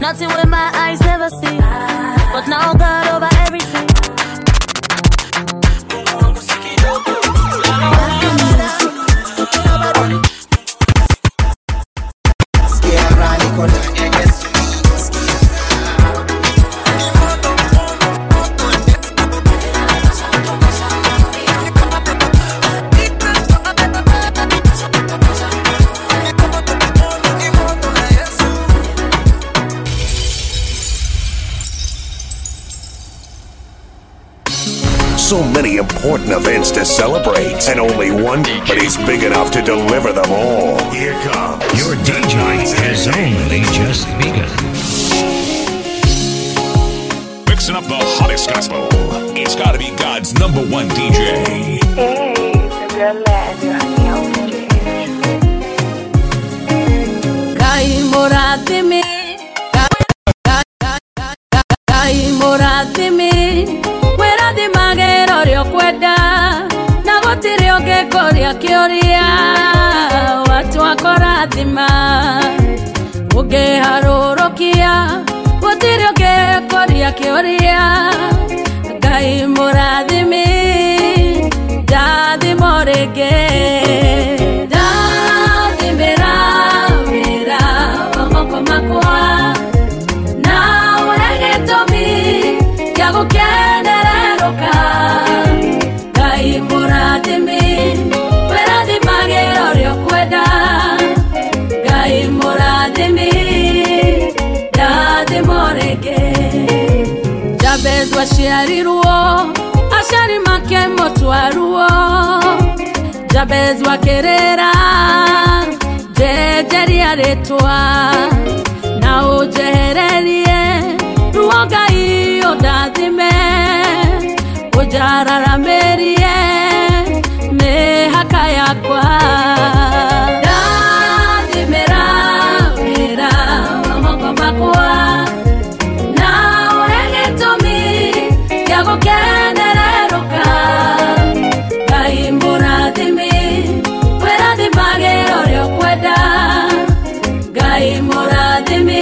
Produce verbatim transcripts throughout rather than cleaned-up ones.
Nothing with my eyes never see, but now God over everything. So many important events to celebrate, and only one, but he's big enough to deliver them all. Here comes your D J has only just begun. Mixing up the hottest gospel. It's gotta be God's number one D J. Hey, it's a girl lad, you're on the altitude. Kai moratimi, kai moratimi. Di magero rio kwenda na gotire ongekoria kioria watu wakorathima ungeharorokia gotire ongekoria kioria Ngai murathimi ndathimorege ndathimira wira wa moko makwa na uregetomi ya gukendera Ngai murathimi werathi magero rio kwenda Ngai murathimi ndathimorege Jabez waciarirwo aciari make motwaruo Jabez wakirira njenjeria ritwa na ujehererie ruo Ngai undathime Ujara merie me haka yakwa Ndathimira wira wa moko makwa na uregetomi ya gukenereruka Ngai murathimi werathi magero rio kwenda Ngai murathimi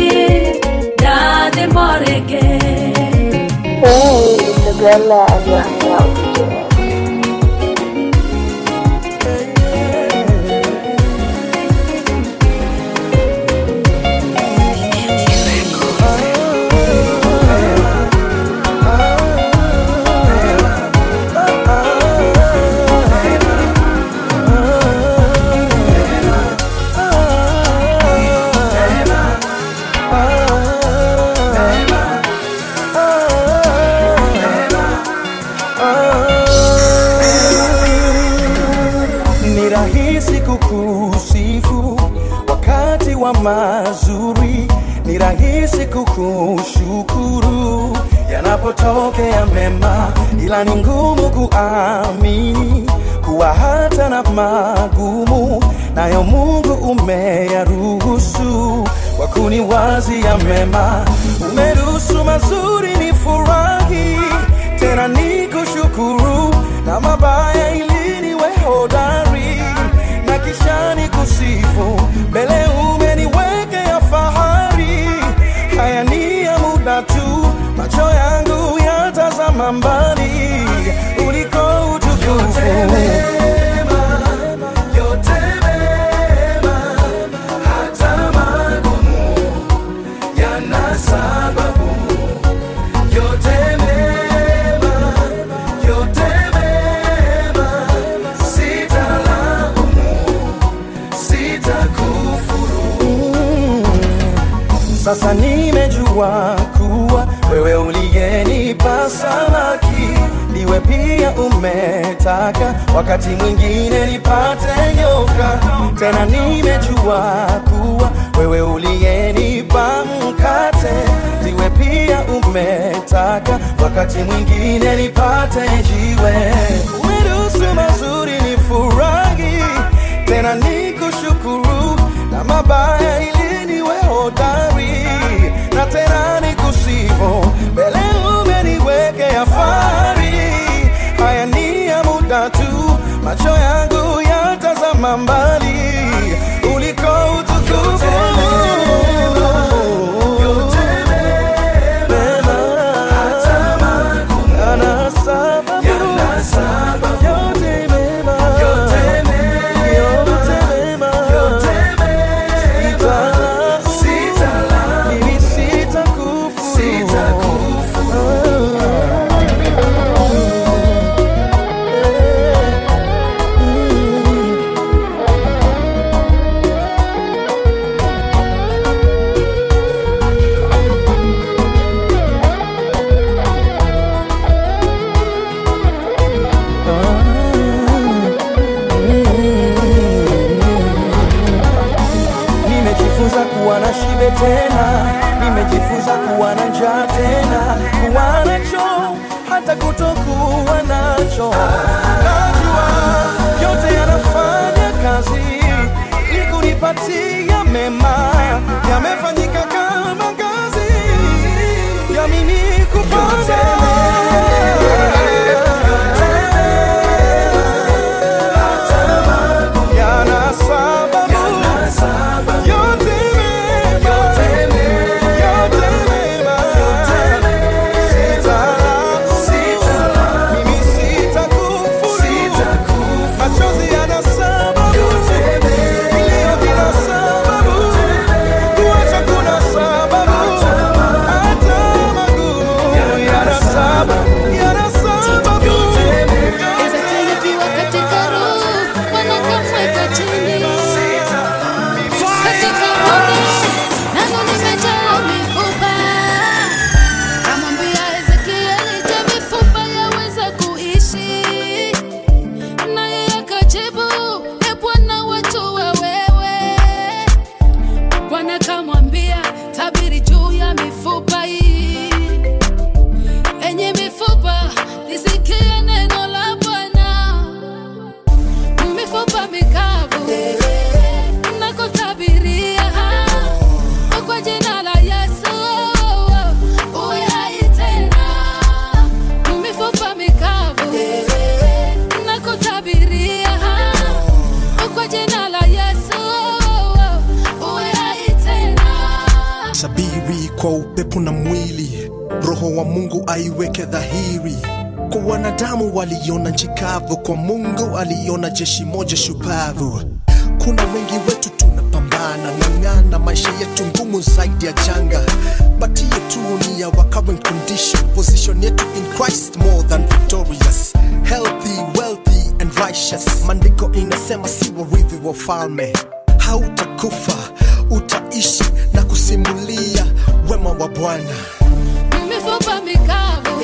ndathimorege. Hey, it's a girl lad, you're on the altitude. Mazuri ni rahisi kukushukuru yanapotokea mema, ila ni ngumu kuamini kuwa hata na magumu nayo Mungu umeyaruhusu kwa kuniwazia mema. Umeruhusu mazuri ni furahi, tena ni kushukuru, na mabaya ili niwe hodari na kisha ni kusifu mbele umeniwekea fahari. Haya ni ya muda tu, macho yangu yatazama mbali uliko utukufu. Sasa nimejua kuwa wewe uliyenipa samaki ndiwe pia umetaka wakati mwingine nipate nyoka. Tena nimejua kuwa wewe uliyenipa mkate ndiwe pia umetaka wakati mwingine nipate jiwe. Umeruhusu mazuri nifurahi, tena nikushukuru, na mabaya ili niwe hodari na tena nikusifu mbele umeniwekea fahari. Haya ni ya muda tu, macho yangu yatazama mbali uliko utukufu. nishibe tena. Nimejifunza kuwa na njaa tena, kuwa nacho hata kutokuwa nacho. Najua yote yanafanya kazi ili kunipatia mema, yamefanyika kama kazi ya mimi kupata. Kwa upepo na mwili, roho wa Mungu aiweke dhahiri. Kwa wanadamu waliona nchi kavu, kwa Mungu aliona jeshi moja shupavu. Kuna wengi wetu tunapambana, ng'ang'ana, maisha yetu ngumu zaidi ya janga. But yetu ni ya our current condition, position yetu in Christ more than victorious. Healthy, wealthy and righteous. Maandiko inasema si warithi wa falme. Hautakufa, utaishi na kusimulia wema wa Bwana. Mifupa mikavu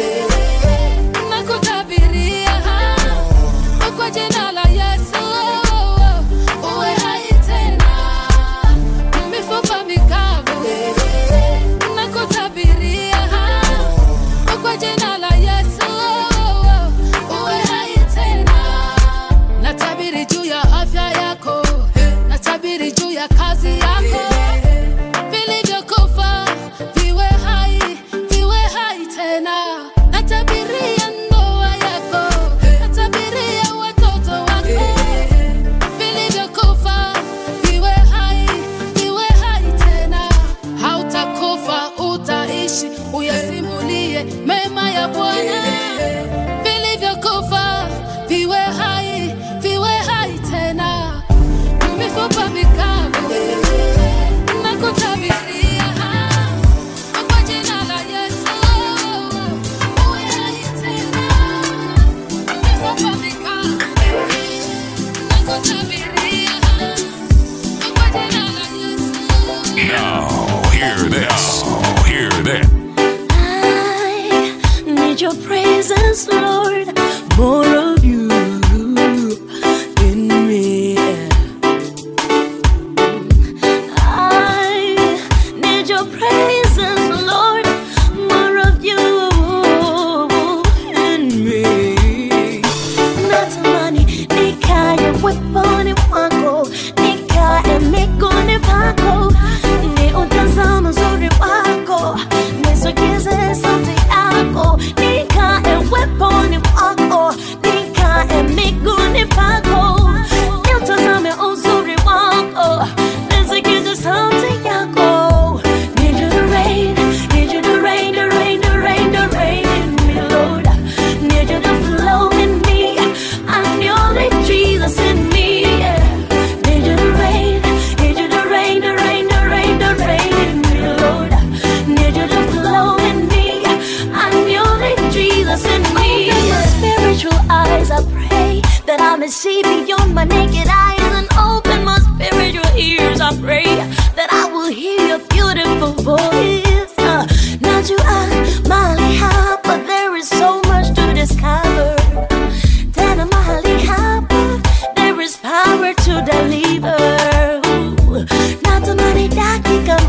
na kutabiria kwa jina la Yesu uwe hai tena. Mifupa mikavu na kutabiria kwa jina la Yesu uwe hai tena. Natabiri juu ya afya yako, natabiri juu ya kazi yako. Vilivyokufa viwe hai, viwe hai tena. Natabiria ndoa yako, natabiria watoto wako. Vilivyokufa viwe hai, viwe hai tena. Hautakufa, utaishi, uyasimulie mema ya Bwana. Vilivyokufa viwe hai, viwe hai tena. Mifupa mikavu na kutabiria kwa jina la Yesu uwe hai tena. Mifupa mikavu na kutabiria kwa jina la Yesu. Now, hear this. Oh, hear this. I need your presence, Lord, more of you in me. I need your presence, Lord, more of you in me. Natamani nikae weponi wako, nikae miguuni pako, ni utazama uzuri wako, nisogeze sauti yako. Nikae weponi wako, nikae miguuni pako, ni utazame uzuri wako, nisogeze sauti yako. Need you to rain, need you to rain, to rain, to rain, to rain in me, Lord. Need you to flow in me, I need Jesus in me, yeah. Need you to rain, need you to rain, to rain, to rain, to rain in me, Lord. Need you to flow in me, I need Jesus in me. Open my spiritual eyes, I pray that I may see beyond my naked eyes, and open my spiritual ears, I pray that I will hear your beautiful voice. Uh, Najua mahali hapa, there is so much to discover. Tena mahali hapa, there is power to deliver. Ooh, natamani dakika moja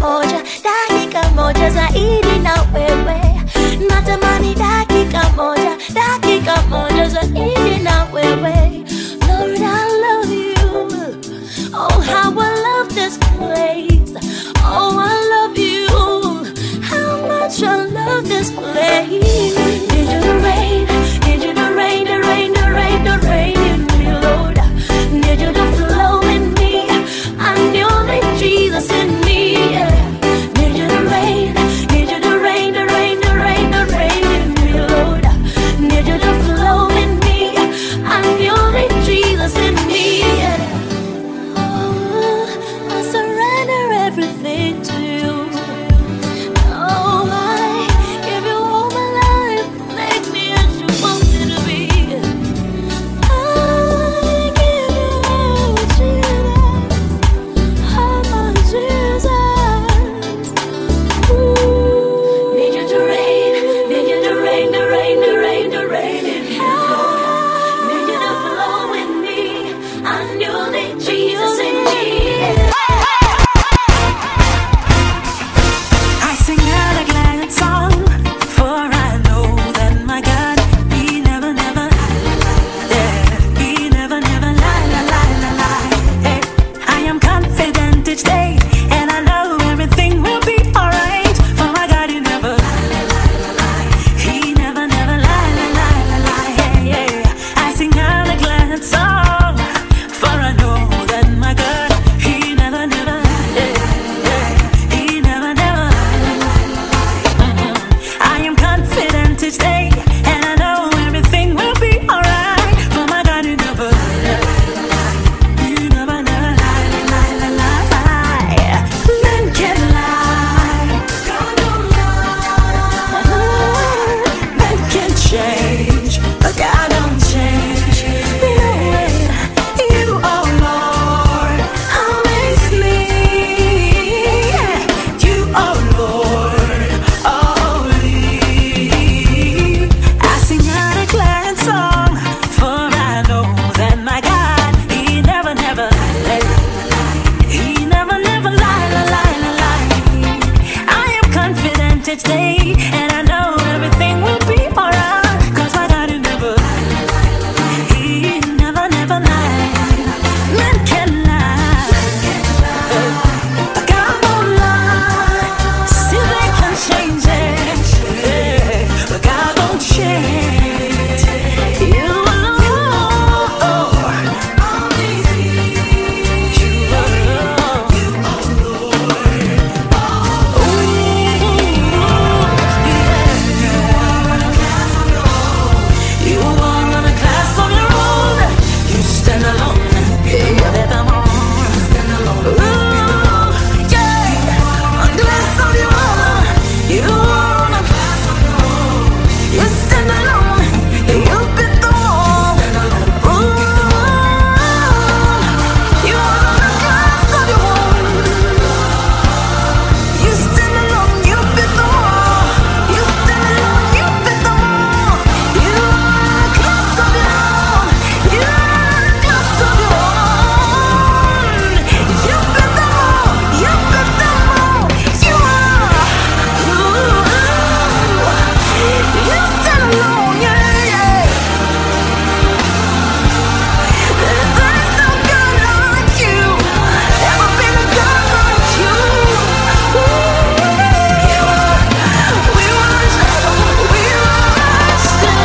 dakika moja zaidi na wewe. Natamani dakika moja, dakika moja zaidi na wewe. Lord, I love you. Oh, how I love this place. Oh, I love you. How much I love this place. Need you to rain, need you to rain, to rain, to rain, to rain in me, Lord. Need you to flow in me. I knew that Jesus in me. Yeah. Need you to rain, need you to rain, to rain, to rain, to rain in me, Lord. Need you to flow in me. I knew that Jesus in me. Yeah. Oh, I surrender everything to you. Oh, I give you all my life. Make me as you want me to be. I give you all, Jesus. Oh, my Jesus. Ooh. Need you to rain, need you to rain, to rain, to rain, to rain in me, Lord. Need you to flow in me. I knew that Jesus in me. I sing out a glad song, for I know that my God, He never, never, yeah, He never, never lie, lie, lie, lie, lie. Hey, I am confident each day, and I know everything will be alright. For my God, He never, He never, never lie, lie, lie, lie, lie. Hey, yeah. I sing out a glad song, for I know that my God, He never, never, yeah, yeah, He never, never. I am confident each day, and I know everything will be alright. For my God, He never, He never, never lie, lie, lie, lie, lie. Men can lie, God don't lie. Men can change, but God don't change. No way, You, oh Lord, amaze me. You, oh Lord, holy. I sing out a glad song, for I know that my God, He never, never, He never, never lie, lie, lie, lie, lie. I am confident each day, and I know everything will be alright. 'Cause my God, He never, He never, never lie. Men can lie, but God won't lie. Still they can change it, yeah, but God won't change. You alone, always be. You alone, You alone, You are on a class of your own. You stand alone, yeah, that I'm on. Ooh, yeah, on a class of your own. You are on a class of your own. You stand alone, you bit the wall. Ooh, you are on a class of your own. You stand alone, you bit the wall. You stand alone, you bit the wall. You are on a class of your own. You are on a class of your own. You bit the wall, you bit the wall. You are. Ooh, you stand alone, yeah, yeah. There is no God like you. Never been a God like you. Ooh, we worship, we worship.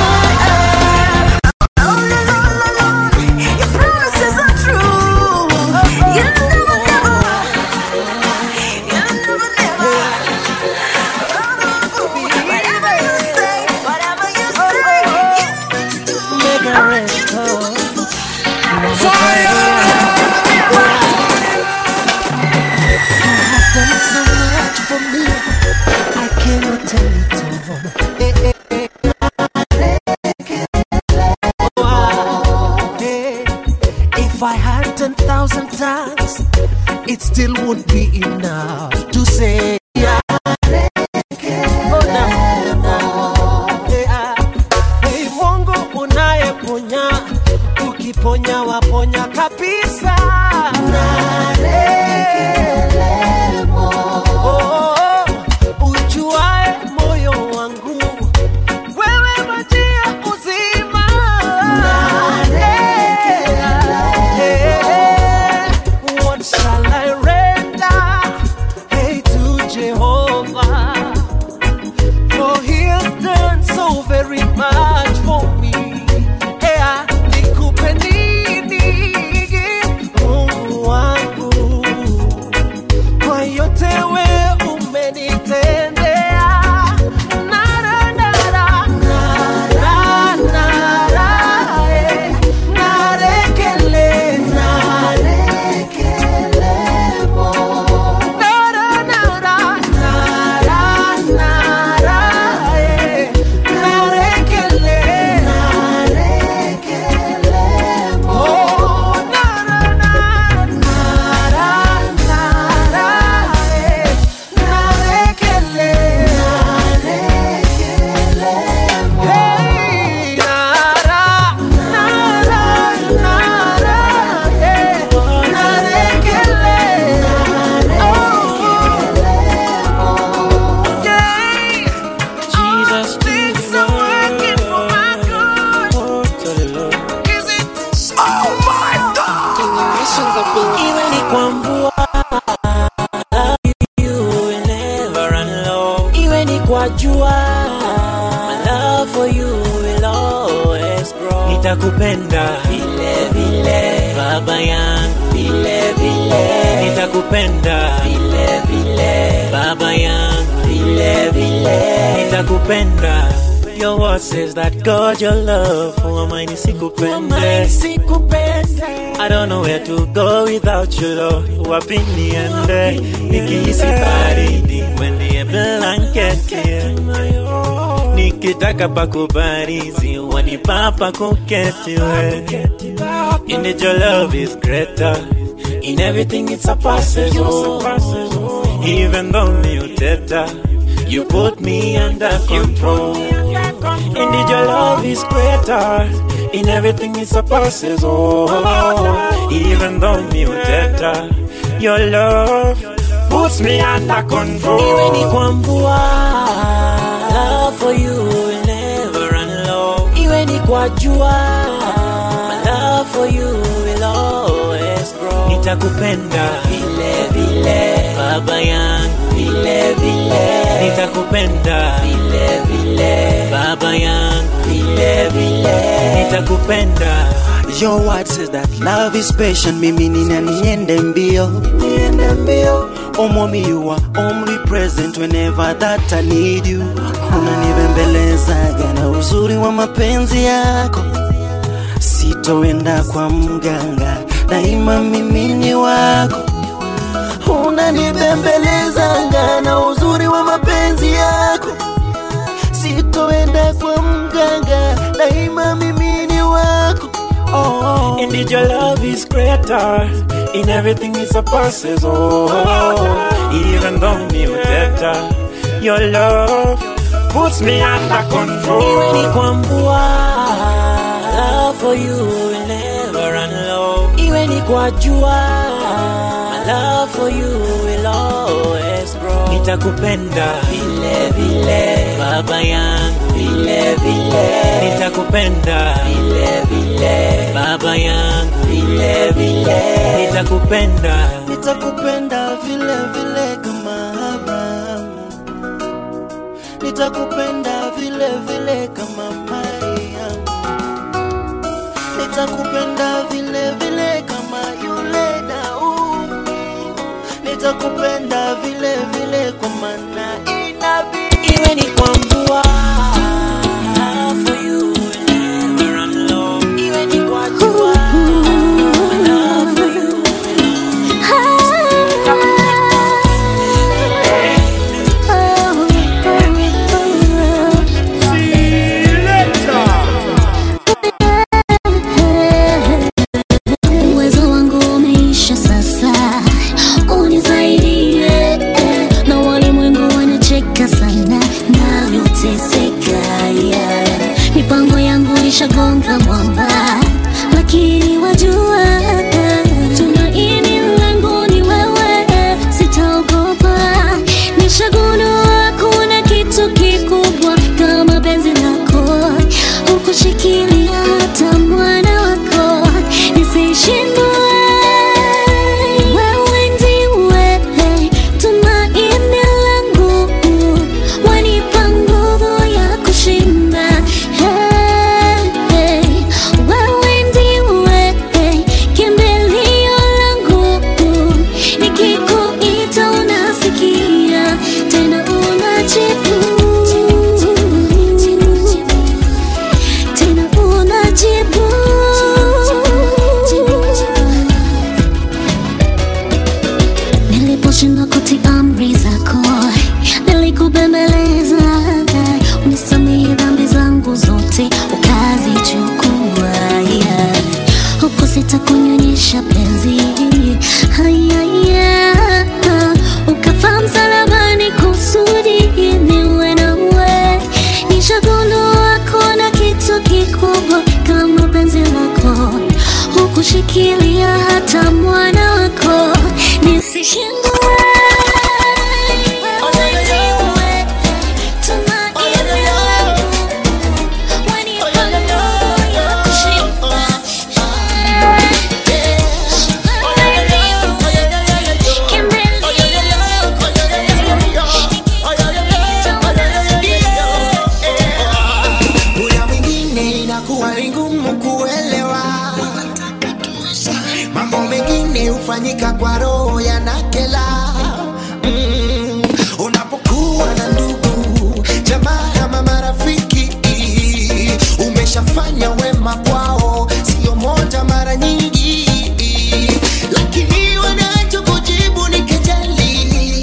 Oh, Lord, Lord, Lord, Your promises are true. You never, never, You never, never. Whatever you say, whatever you say, you do. Make a record. Done so much for me, I cannot tell it all. Eh, eh, eh. Wow. Eh, If I had ten thousand tongues, it still won't be enough to say. Oh, no, no. Eh, ah. Hey, Mungu unayeponya, ukiponya waponya kabisa. Oh, kwa jua, my love for you will always grow. Nitakupenda vile vile baba yangu, vile vile nitakupenda vile vile baba yangu, vile vile nitakupenda. Your word says that God, your love, who am I nisikupende? I don't know where to go without you, Lord. Wapi niende nikihisi baridi, when the blanket here. Nikitaka pakubarizi, wanipa pa kuketi we. Indeed your love is greater, in everything it surpasses, oh. Even though you teta, you put me under control. Indeed your love is greater, in everything it surpasses, oh. Even though me uteta, your love puts me under control. Iwe ni kwa mvua, love for you will never run low. Iwe ni kwa jua, my love for you will always grow. Nitakupenda vile vile baba yangu, vile vile nitakupenda vile vile baba yangu, vile vile nitakupenda. Your word says that love is patient. Mimi nina niende mbio, niende mbio. Oh mommy, you are omnipresent whenever that I need you. Unanibembeleza na uzuri wa mapenzi yako, sitoenda kwa mganga, daima mimi ni wako. Unanibembeleza na uzuri wa mapenzi yako, sitoenda kwa mganga, daima mimi ni wako. Oh, indeed your love is greater, in everything it surpasses, oh. Even though me uteta, your love puts me under control. Iwe ni kwa mvua, love for you will never run low. Iwe ni kwa jua, my love for you will always grow. Nitakupenda vile vile baba yangu, vile vile nitakupenda vile vile baba yangu, vile vile nitakupenda. Nitakupenda vile vile kama Abraham, nitakupenda vile vile kama Maria, nitakupenda vile vile kama yule Daudi, nitakupenda vile vile kwa maana inabii. Iwe ni kwa mvua, love for you will never run low. Iwe ni kwa jua, love for you will uwezo wangu umeisha sasa, unisaidie na walimwengu wanacheka sana navyoteseka, yeah. Mipango yangu ishagonga mwamba, lakini wajua tumaini langu ni wewe, sitaogopa. Nishagundua kuna kitu kikubwa kama penzi lako, ukushikilia hata mwana wako nisishindwe. Wewe ndiwe tumaini langu, wanipa nguvu ya kushinda. Hey, hey. Wewe ndiwe kimbilio langu, nikikuita unasikia, tena unajibu, tena unajibu. Niliposhindwa kutii amri zako, nilikubembeleza, unisamehe dhambi zangu zote ukazichukua, yeah. Huku sitakunyonyesha penzi, haya, ukafa msalabani kusudi niwe nawe. Nishagundua kuna kitu kikubwa kama penzi lako, hukushikilia hata mwana wako nisishindwe. yanayofanyika kwa roho yanakela. mm. Unapokuwa na ndugu jamaa ama marafiki, umeshafanya wema kwao, sio moja mara nyingi, lakini wanachokujibu ni kejeli.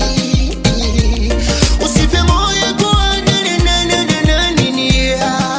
Usife moyo kwa nini nini nini,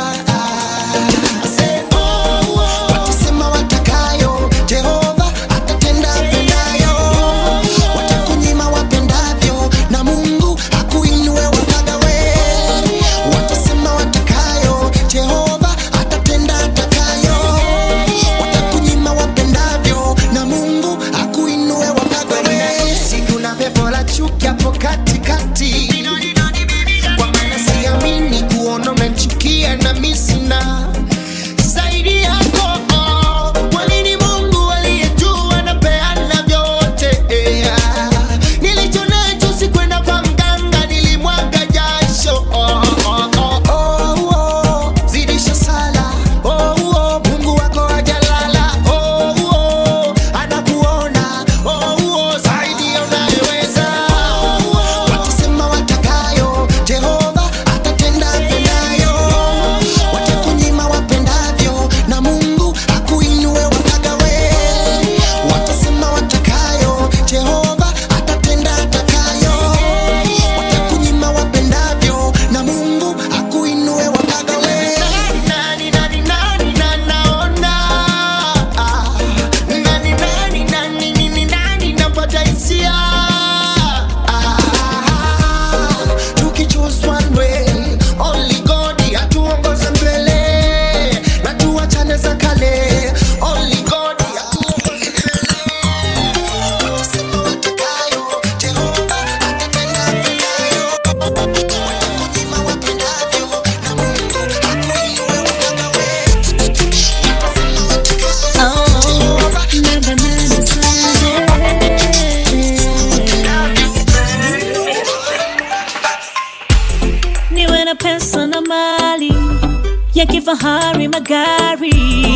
watasema watakayo, Jehova atatenda pendayo. Watakunyima wapendavyo, na Mungu hakuinue wakagawe. Watasema watakayo, Jehova atatenda atakayo. Watakunyima wapendavyo, na Mungu hakuinue wakagawe. Sikuna pepo la chuki hapo katikati, kwa maana siamini kuona umechukia na mimi sina zaidi yako. Kwa nini Mungu aliyejua anapeana vyote? Nilicho nacho sikwenda kwa mganga, nilimwaga jasho. Oh, oh, oh, oh, oh. Zidisha sala. Oh, oh. Mungu wako hajalala. Oh, oh. Anakuona. Oh, oh. Zaidi ya unayoweza. Watasema watakayo, Jehova atatenda pendayo. Watakunyima wapendavyo, na Mungu hakuinue wakagawe. Watasema watakayo, Jehova atatenda atakayo. Watakunyima wapendavyo, na Mungu hakuinue wakagawe. Nani nani nani na naona, nani nani nani nini nani napata hisia. Tukichoose one way, only God atuongoze mbele, na tuachane za kale, only God atuongoze mbele. Watasema watakayo, Jehova atatenda pendayo. Watakunyima wapendavyo, na Mungu hakuinue wakagawe. Watasema watakayo, Jehova niwe na pesa na mali ya kifahari, magari,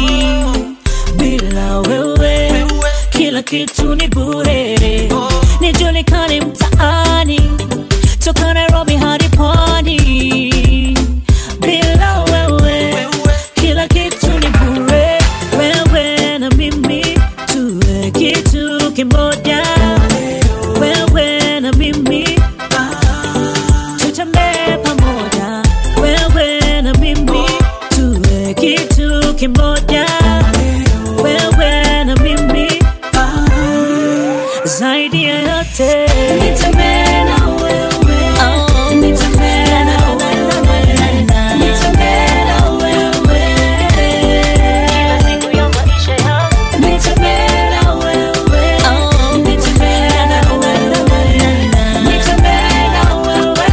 bila wewe kila kitu ni bure. Nijulikane mtaani toka Nairobi hadi Pwani, bila wewe kila kitu ni bure. Wewe na mimi tuwe kitu kimoja, wewe na mimi tutembee pamoja, wewe na mimi tuwe kitu kimoja, wewe na mimi zaidi ya yote. Nitembee na wewe, oh, nitembee na wewe, nitembee na wewe kila siku ya maisha yangu. Nitembee na wewe, oh, nitembee na wewe, nitembee na wewe.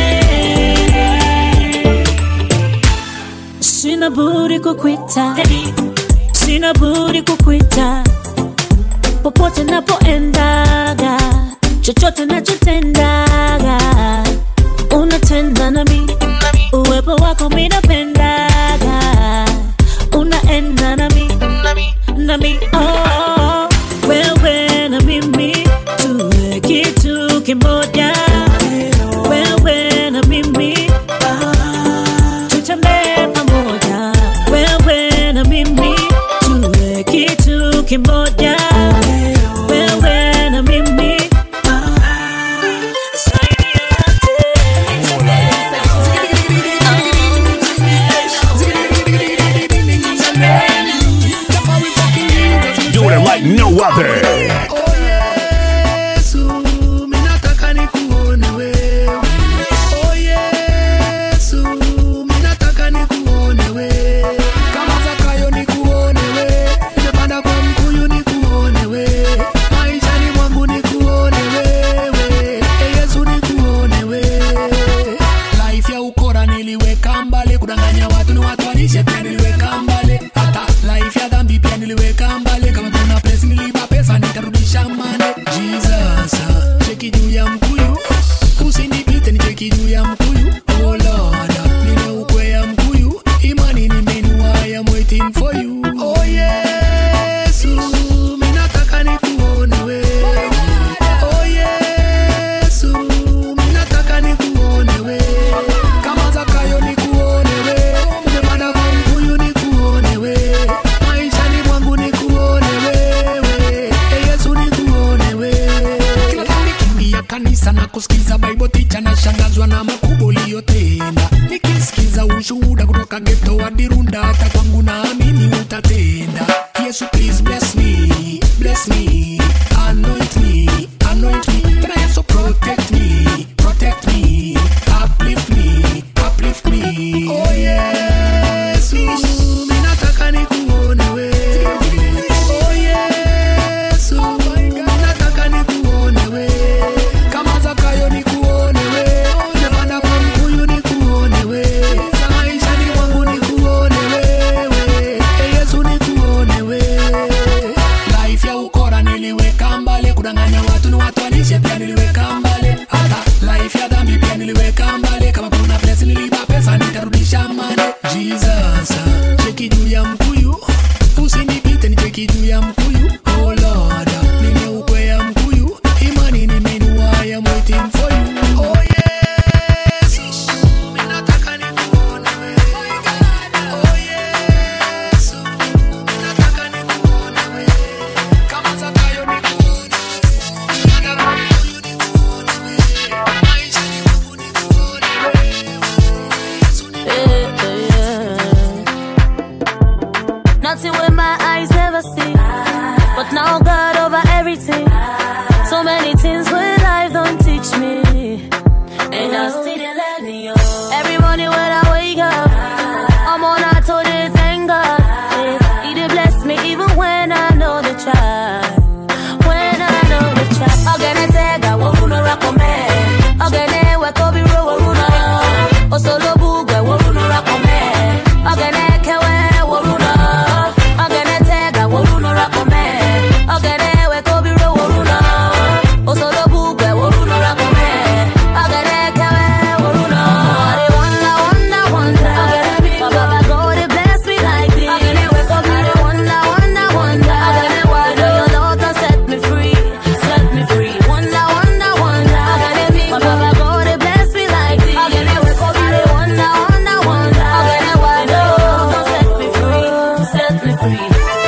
Sina budi kukuita, sina budi kukuita, popote napoendaga, chochote nachotendaga, unatenda nami, uwepo wako mimi napendaga, unaenda nami, nami, oh, oh. Wewe na mimi tuwe kitu kimoja, wewe na mimi tutembee pamoja, wewe na mimi tuwe kitu kimoja, wewe na mimi zaidi ya yote. Doing it like no other. For you, oh Yesu, mimi nataka nikuone wewe. nashangazwa na makubwa uliyotenda, nikisikiza ushuhuda kutoka ghetto hadi Runda, hata kwangu naamini utatenda. Yesu please bless me, bless me, anoint me, anoint me, tena Yesu protect me, protect me, uplift me, uplift me. Oh Yesu, mimi nataka nikuone wewe. Oh Yesu, mimi nataka nikuone wewe. Kama Zakayo nikuone wewe, Yohana kwa mkuyu nikuone wewe, maisha ni mwangu nikuone wewe. Hey Yesu nikuone wewe. Life ya ukora niliweka mbali, kudanganya watu ni watu wanishe pia niliweka mbali, hata life ya dhambi pia niliweka mbali. Kama kuna place niliba pesa nitarudisha mane. Jesus, cheki juu ya mkuyu, usinipite ni cheki juu ya mkuyu. Oh Lord, nimeukwea mkuyu, imani nimeinua, I am waiting for you. Oh Yesu, mimi nataka nikuone wewe. Oh Yesu, mimi nataka nikuone wewe. Kama Zakayo nikuone wewe, Yohana kwa mkuyu nikuone wewe, maisha ni mwangu nikuone wewe. Yesu nikuone Nothing with my eyes never see, but now God over everything. So many things when life don't teach me, and I still they let me go. Every morning when I wake up, I'm on I told it, thank God. Yeah, He did bless me even when I know the try. When I know the try. Again I take I won't no rock on me. Again I wake up be roll runa. O solo bugwe won't no rock on me. Again I kewe won't runa. Again I take I won't no rock on me. Again I wake up be roll runa. O solo bugwe won't no rock on me. Again I kewe won't runa. I wonder, wonder, wonder. My Baba God he bless me like this. Again I wake up I wonder, wonder, wonder. Again I wonder your Lord can set me free, set me free. Wonder, wonder, wonder. My Baba God he bless me like this. Again I wake up I wonder, wonder, wonder. Again I wonder your Lord can set me free, set me free.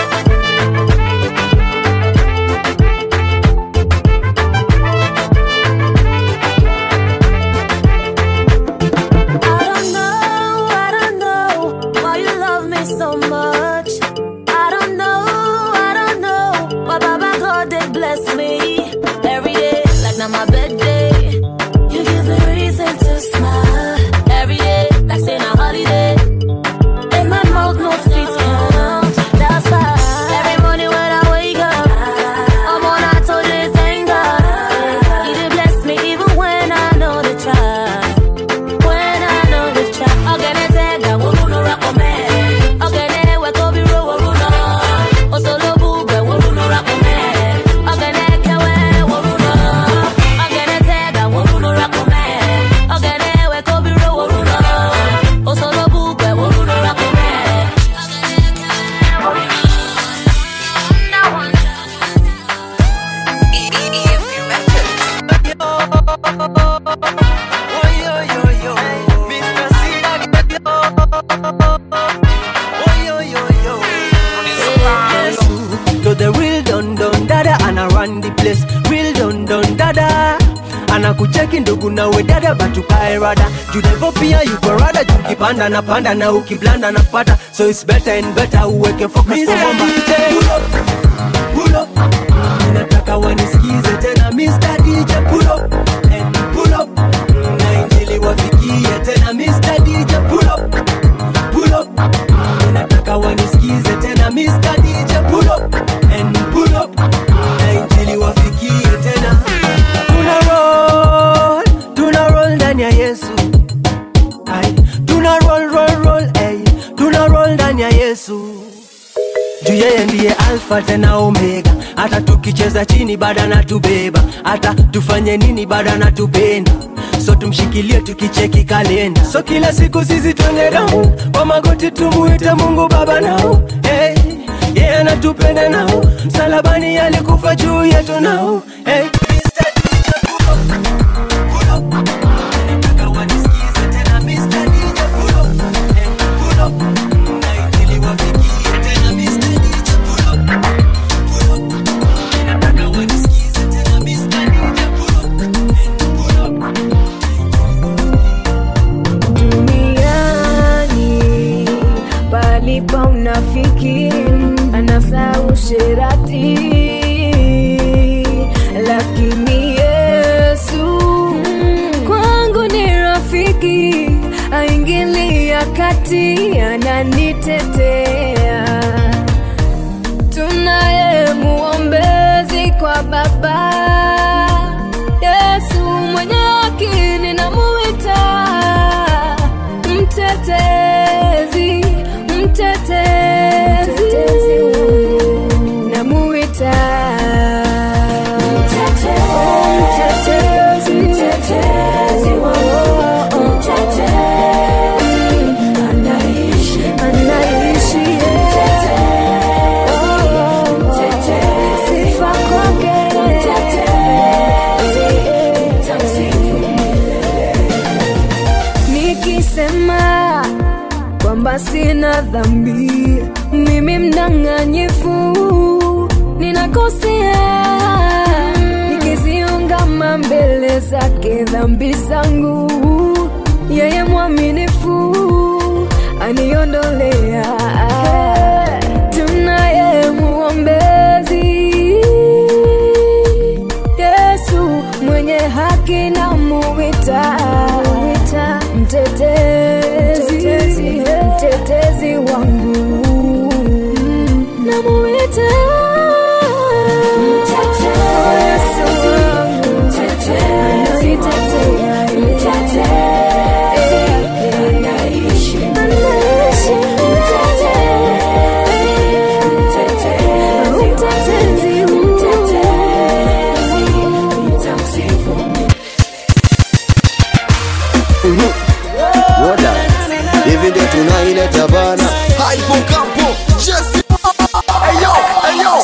I don't know, I don't know why you love me so much. I don't know, I don't know why Baba God they bless me every day like now my birthday. You give me reason to smile every day like saying a holiday. In my mouth no feet count. That's why every morning when I wake up, I'm on I told you thank God. He did bless me even when I know the try. When I know the try. Again I take I won't no rock on me. Again I wake up be roll runa. O solo bugwe won't no rock on me. Again I kewe won't runa. Again I take I won't no rock on me. Again I wake up be roll runa. O solo bugwe won't no rock on me. To the real don don dada ana run the place, real don don dada ana kucheki ndugu na we dada batukae rada, judevo pia yuko rada, jukipanda na panda na ukiblanda na pata, so it's better and better uweke focus kwa mama. Pull up, pull up, nataka wanisikize tena Mister D J, pull up and pull up, na injili wafikie tena Mister D J, pull up, pull up, nataka wanisikize tena Mister D J, pull up and pull up, na injili wafikie tena. Tuna roll, tuna roll ndani ya Yesu. Ay, tuna roll roll roll, ay, tuna roll ndani ya Yesu. Juu yeye ndiye alfa tena omega, hata tukicheza chini bado natubeba, hata tufanye nini bado natupenda, so tumshikilie tukicheki kalenda, so kila siku sisi twende down kwa magoti tumuite Mungu Baba nao, hey, yeye anatupenda nao, msalabani alikufa juu yetu nao, hey. magoti ananitetea. Tunaye muombezi kwa Baba, Yesu mwenye haki ninamuita. Mtetezi, mtetezi, namuita. Mtetezi, mtetezi wangu, mtetezi, anaishi, anaishi, mtetezi, sifa kwake, mtetezi, tamsifu milele. Nikisema kwamba sina dhambi, mimi mdanganyifu, ninakosea. Nikiziungama mbele zake dhambi zangu, yeye mwaminifu aniondolea. Tunaye muombezi, Yesu mwenye haki namuita. Mtetezi, mtetezi wangu, namuita. Tunaileta bana Hypo Campo Jesse. Hey yo, hey yo.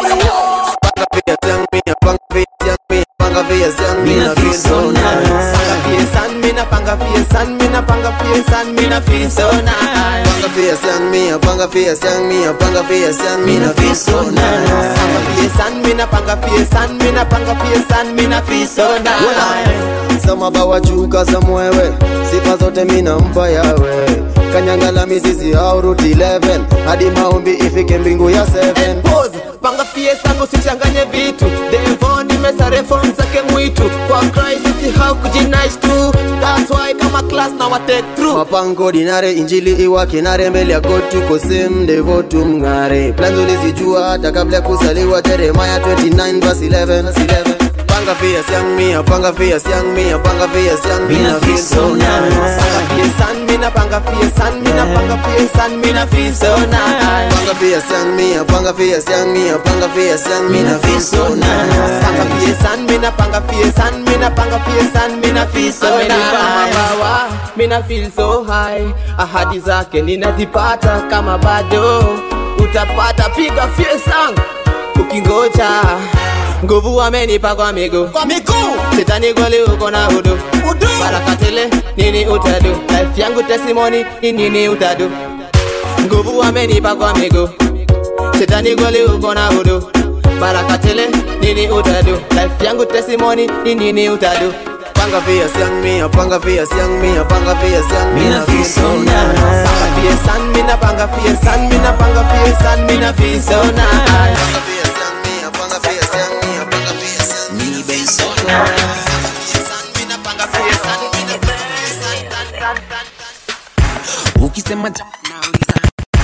Panga face young me, panga face young me, na feel so nice. Panga face and me na panga face and me na panga face and me na feel so nice. Panga face young me, panga face young me, panga face young me na feel so nice. Panga face and me na panga face and me na panga face and me na feel so nice. Sama bawa chuka za mwewe, sifa zote mina mpa yawe. Kanyangala mizizi au route eleven, hadi maombi ifike mbingu ya seven. Pose, panga fiesta usichanganye vitu. Devo nimesare phone zake mwitu. Kwa Christ iti how kujinice tu. That's why kama class na wa take through. Mapango dinare injili iwake nare mbele ya God tuko same. Devo tumngare plans ulizijua hata kabla kusaliwa. Jeremiah twenty-nine verse eleven. Panga face young me, panga face young me, panga face young me, na feel so nice. Panga face and me na panga face and me na panga face and me na feel so nice. Panga face young me, panga face young me, panga face young me, na feel so nice. Panga face and me na panga face and me na panga face and me na feel so nice. Me na feel so high, ahadi zake ninazipata kama bado utapata. Piga face song ukingoja, nguvu amenipa kwa miguu, kwa miguu. Shetani goli uko na udu, udu. Baraka tele nini utadu, life yangu testimony nini utadu. Nguvu amenipa kwa miguu, Shetani goli uko na udu. Baraka tele nini utadu, life yangu testimony nini utadu. Panga face young me, panga face young me, panga face young me, na feel so nice. Panga face and me na panga face and me na panga face and me na feel so nice. Panga face young me, panga face young me, me be so nice. Panga face and me na panga face and ukisema jump nauliza,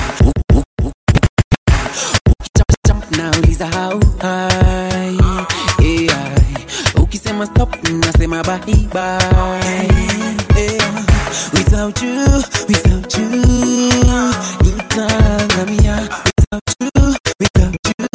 jump nauliza how high, yeah. Ukisema stop nasema bye bye, yeah. Without you, without you, nitangamia. Without you, without you,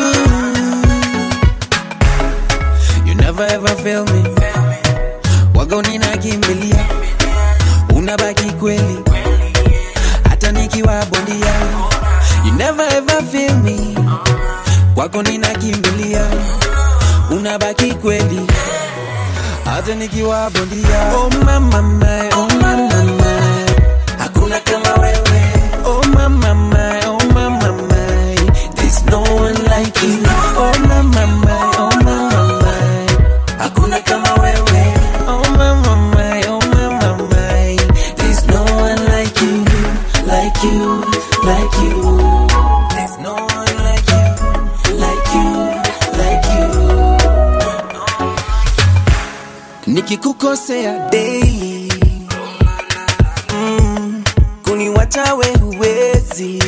you never ever fail me. Waga uninakimbilia, unabaki kweli hata nikiwa bondia. You never ever fail me. Wako ninakimbilia, unabaki kweli hata nikiwa bondia. Oh mama my, oh mama my, hakuna kama wewe. Oh mama my, oh mama my, there's no one like you. Oh mama my, oh mama my, hakuna kama wewe. Oh mama my, oh mama my, there's no one like you, like you, like you. There's no one like you, like you, like you. Nikikukosea daily, mm, kuniwa hata we huwezi.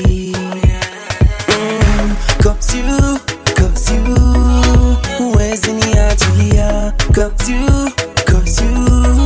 mm, Cause you, cause you huwezi niachilia. Cause you, cause you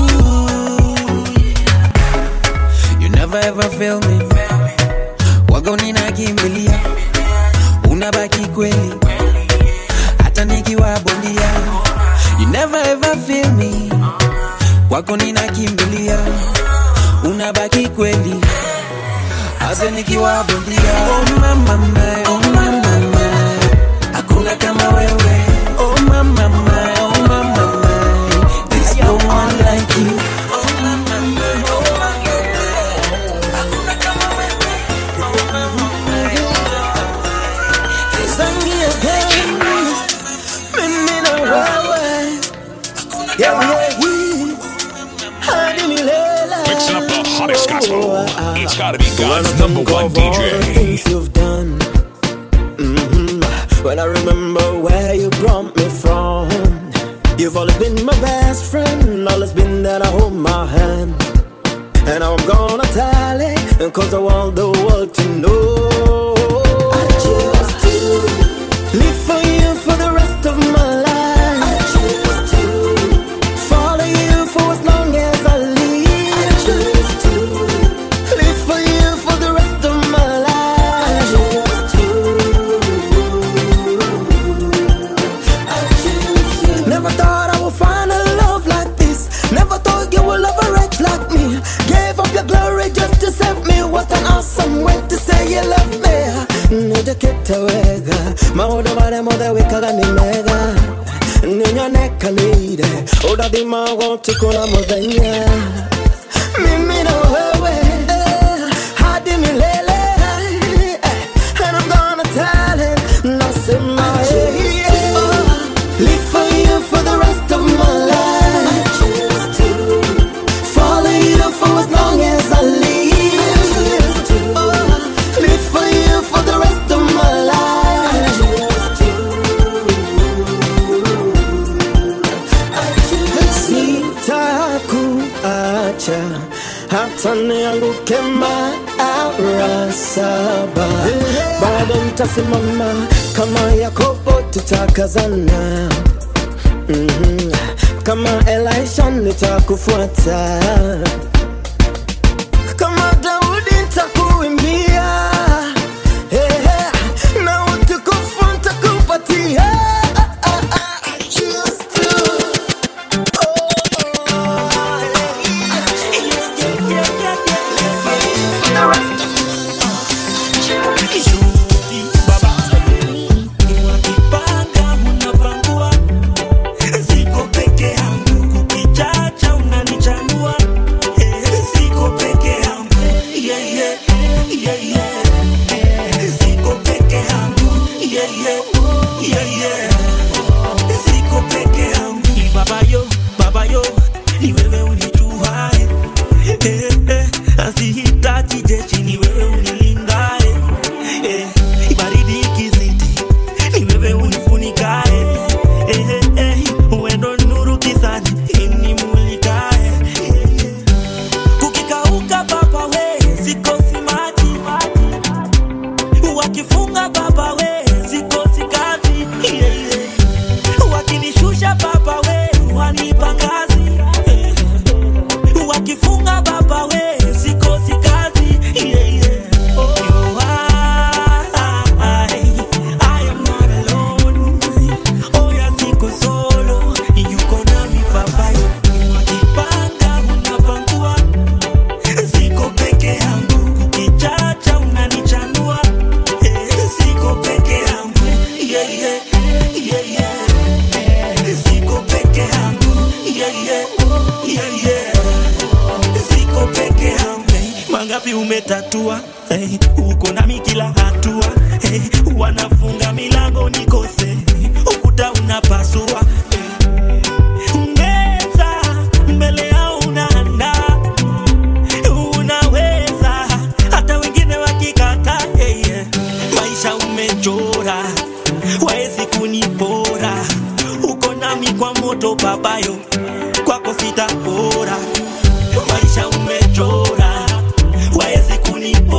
You never ever fail me. Wago ninakimbilia, unabaki kweli hata nikiwa bondia. You never ever fail me. Wako ninakimbilia, unabaki kweli hata nikiwa bondia. Oh mama my, oh mama my, hakuna kama wewe. Oh mama my, oh mama my, there's no one like you. Oh mama my, oh mama my, hakuna kama wewe. Oh mama my, oh mama my, zangi again, mimi na wewe. Yeah, yeah, yeah. Mixing up the hottest gospel. It's gotta be God's number one D J. Things you've done. Mm-hmm. When I remember where you brought me from, you've always been my best friend. Always been there to hold my hand. And now I'm gonna tell it, cause I want the world to know. I choose to live for you for the rest of my life. I choose to follow you for as long as I live. Ketawega maudo bare mode wikaga ni mega ninya nekanire udadi mago tikuna modenya mimi na wewe hadi milele. And I'm gonna tell it nasema live for you for the rest of my life. I choose to follow you for as long as I live. Hata nianguke mara saba, bado nitasimama kama Yakobo, tutakazana. mm-hmm. Kama Elisha nitakufuata, kama Daudi nitakuimbia. hey, hey. Na utukufu nitakupatia. Mangapi umetatua, hey, uko nami kila hatua, hey, wanafunga milango nikose, ukuta unapasua, hey, ungeza mbele yao unaanda, unaweza hata wengine wakikata, hey, yeah. Maisha umechora, waezi kunipora, uko nami kwa moto babayo, kwako sitapora. Maisha umechora, waezi kunipora,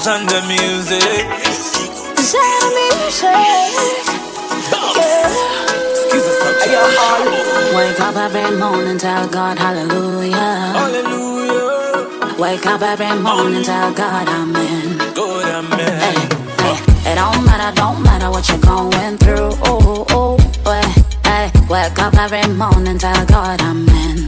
and the music. Sound music. Wake up every morning, tell God hallelujah. Hallelujah. Wake up every morning, tell God amen. God amen. Hey, hey. It don't matter, don't matter what you're going through. Oh, oh, oh. Hey, wake up every morning, tell God amen.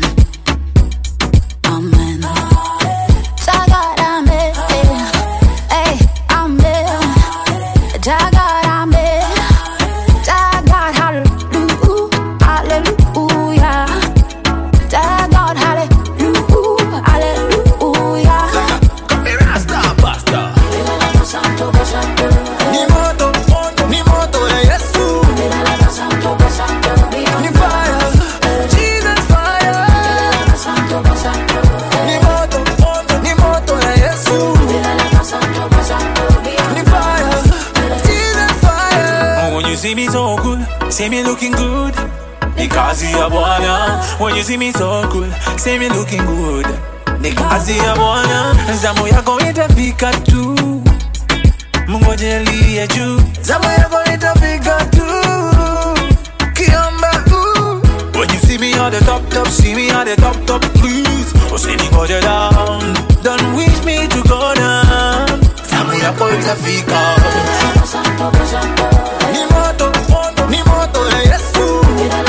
Amen. Tell God amen. Hey, amen. Tell God amen. Tell God hallelujah. Hallelujah. Tell God hallelujah. Hallelujah. Come here, Rasta, Basta. Ni moto, ni moto ya Yesu. Ni fire, Jesus fire. Ni moto, ni moto ya Yesu. Ni fire, Jesus fire. When you see me so good, see me looking good. Nikazi ya Bwana. When you see me so good, see me looking good. Nikazi ya Bwana. Zamu yako itafika tu. Mungojelie juu. Zamu yako itafika tu. Kiamba ooh. When you see me on the top top, see me on the top top, please. Oh, see me go down. Don't wish me to go down. Zamu yako itafika. Ni moto, ni moto ya Yesu.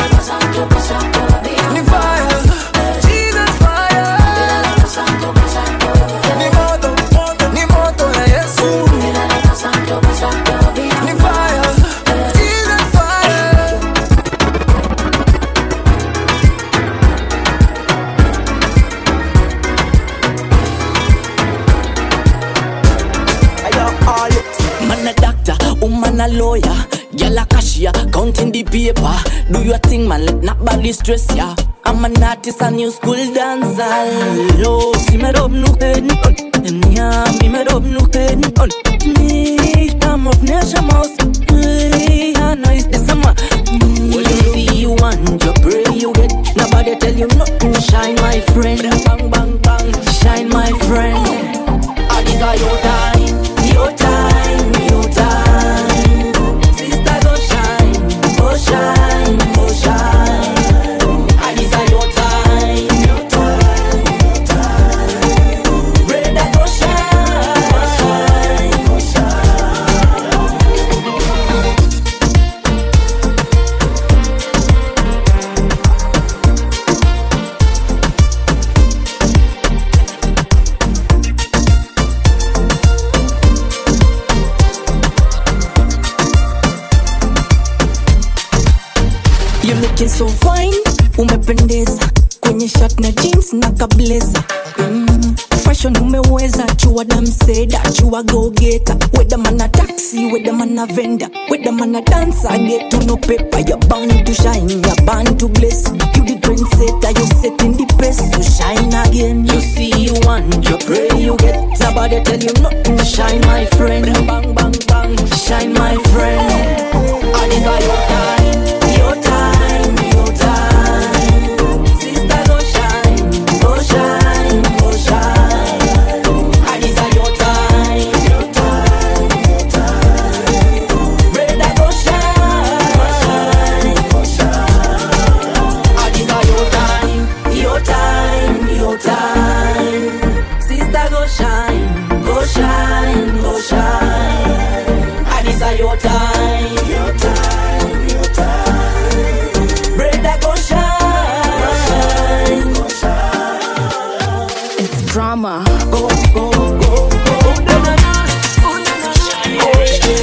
Ni fire, Jesus fire. Ni moto, ni moto ya Yesu. Ni fire, Jesus fire. Man a doctor, woman a lawyer, girl a cashier, counting the paper. Do your thing, man, let not body stress ya. I'm an artist, a new school dancer. Lo, si me rob nu ken, yeah, me me rob nu ken. Me, I'm of nation mouse. I know it's the summer. Well, you see you want, you pray you get. Nobody tell you nothing. Shine, my friend. Bang bang bang. Shine, my friend. I desire your time, your time, your time. Sister, go shine, go shine, go shine. I desire your time, your time, your time. Brother, go shine, go shine. You're looking so fine, umependeza kwenye shirt na jeans na kableza. Mm, fashion umeweza, chua damseda, chua go getter. Whether man a taxi, whether man a vendor, whether man a dancer, get to no paper. You're bound to shine, you're bound to bless. You the trendsetter, you're setting the pace to shine again. You see you want, you pray you get. Nobody tell you nothing. Shine, my friend. Bang bang bang. Shine, my friend. I desire your time, your time, your time. Sister, go shine, go shine, go shine. I desire your time, your time, your time. Brother, go shine, go shine. I desire your time, your time, your time. Sister, go shine, go shine, go shine. I desire your time, your time, your time. Brother, go shine, go shine. It's drama. Go, go, go, go. Na na na. Oh na na na. Oh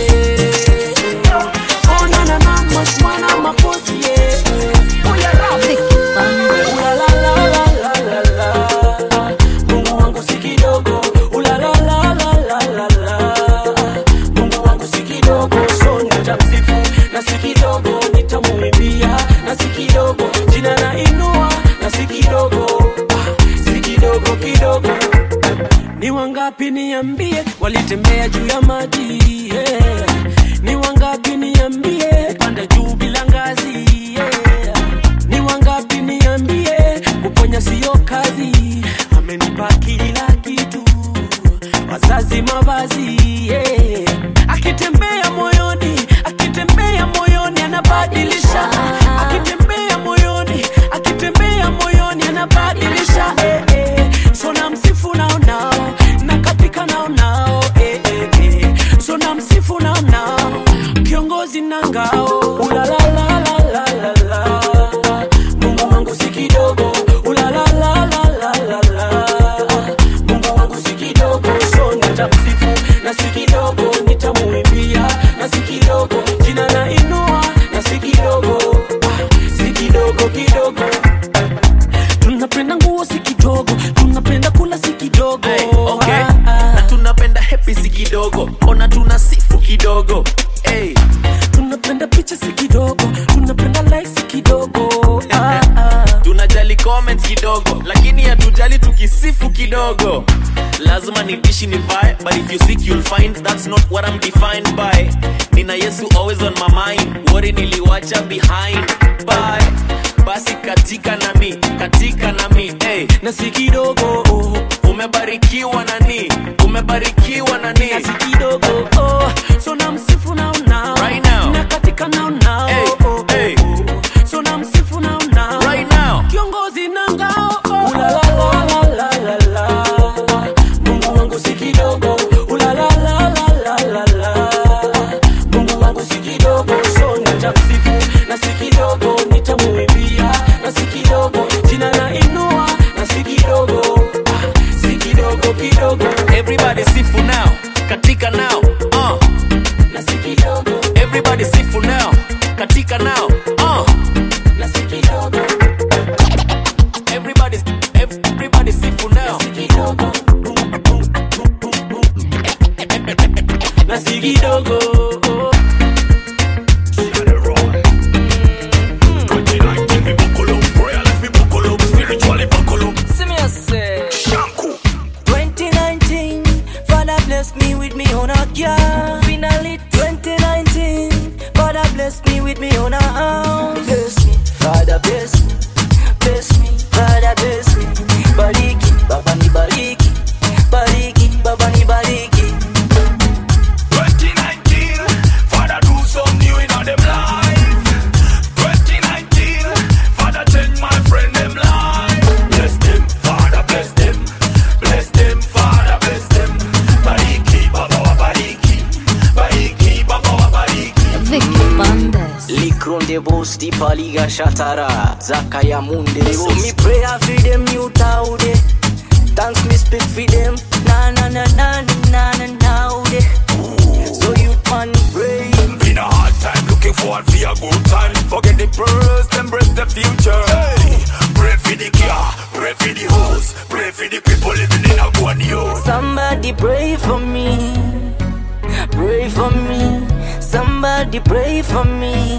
yeah. Oh na na na. Much man I'm a pussy. Yeah. Oh yeah, Rafik. Ooh la la la la la la la. Mungu wangu si kidogo. Ooh la la la la la la la. Mungu wangu si kidogo. So nitamsifu na si kidogo. Nitamuimbia na si kidogo. Jina na inua na si kidogo. Si kidogo kidogo. Ni wangapi niambie walitembea juu ya maji, yeah. Ni wangapi niambie panda juu bila ngazi, yeah. Ni wangapi niambie kuponya sio kazi. Amenipa kila kitu, wazazi mavazi, akitembea moyoni, akitembea moyoni anabadilisha eh, eh. So na msifu nao nao, na katika nao nao eh, eh, eh. So na msifu nao nao, kiongozi na ngao. Ula la la la la la la, Mungu wangu si kidogo. Ula la la la la la la, Mungu wangu si kidogo. So nitamsifu na si kidogo, nitamuimbia na si kidogo, jina na inua na si kidogo, si kidogo kidogo. Tunapenda nguo si kidogo, tunapenda kula si kidogo. Hey, okay. ah, ah. Na tunapenda happy si kidogo, ona tunasifu kidogo. Hey. Tunapenda picha si kidogo, tunapenda like si kidogo. ah, ah. Tunajali comments kidogo, lakini hatujali tukisifu kidogo. Lazima nidishi ni vibe, but if you seek you'll find. That's not what I'm defined by. Nina Yesu always on my mind, worry niliwacha behind. Bye. Basi katika nami, katika nami, hey. Na si kidogo, oh. Umebarikiwa nani, umebarikiwa nani, na si kidogo, oh. So na msifu nao nao, right now. Na katika nao nao, hey. oh, Hey. oh, oh. So na msifu nao nao, right now. Kiongozi na ngao, oh. Ula la la la la la la, Mungu wangu si kidogo. Ula la la la la la la, Mungu wangu si kidogo. So nitamsifu na si kidogo, nitamuimbia na si kidogo, jina na inua na si kidogo, si kidogo kidogo. Everybody sifu now, katika now, uh. Na si kidogo. Everybody sifu now, katika now, uh. Na si kidogo. Everybody, everybody sifu now, na si kidogo. Na si kidogo. twenty nineteen, Father bless me with me on a car. Finally twenty nineteen, Father bless me with me on a house. Bless me, Father bless me, bless me, Father bless me. Bariki, Baba ni bariki, bariki, Baba ni bariki. twenty nineteen, Father do some new in all them life. twenty nineteen, Father change my friend them life. Bless them, Father bless them, bless them, Father bless them. Bariki, Baba wa bariki, bariki, Baba wa bariki. Vicky Bandes. Likronde bosti paliga shatara, zaka ya munde. So me pray for them you taude. Thanks me speak for them. Na na na na na na na de. So you can pray. Been a hard time looking forward for a good time. Forget the past, embrace the future. Hey, pray for the car, pray for the house, pray for the people living in a guanio. Somebody pray for me, pray for me. Somebody pray for me.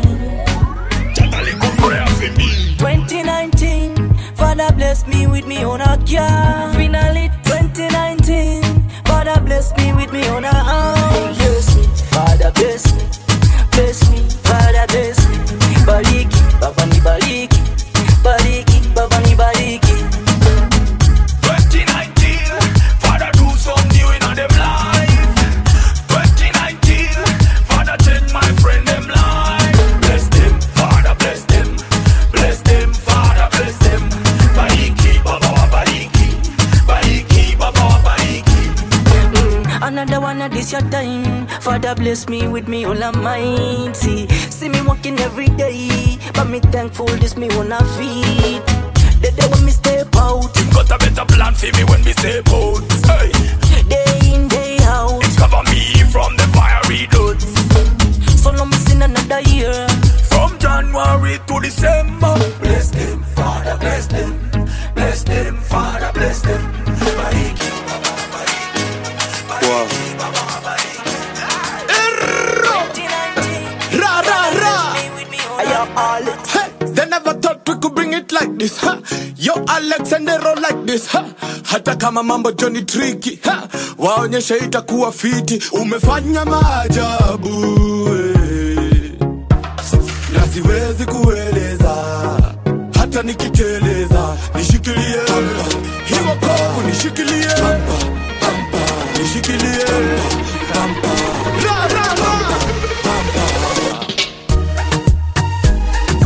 Pray for me. twenty nineteen, Father bless me with me on a car. Finally twenty nineteen, Father bless me with me on a house. Bless me, Father bless me, bless me, Father bless me. Bariki, Baba ni bariki, bariki, Baba ni bariki. twenty nineteen, Father do some new in all them life. twenty nineteen, Father change my friend them life. Bless them, Father bless them, bless them, Father bless them. Bariki, Baba wa bariki, bariki, Baba wa bariki. Mm, another one of this your time. Father bless me with me all almighty. See me walking every day, but me thankful this me wanna feed. The day when me step out, got a better plan for me when me step out. Hey. Day in, day out, it cover me from the fiery doods. So no missing another year. From January to December. Bless them, Father bless them, bless them, Father bless them. Bariki, Baba bariki, bariki, Baba bariki. Ra ra ra. Hey, they never thought we could bring it like this, huh? Yo Alex and they roll like this, huh? Hata kama mambo Johnny tricky, huh? Waonyeshe itakuwa fiti. Umefanya maajabu, eh. Na siwezi kueleza, hata nikiteleza. Nishikilie, hiyo koku nishikilie, nishikilie, ra ra ra.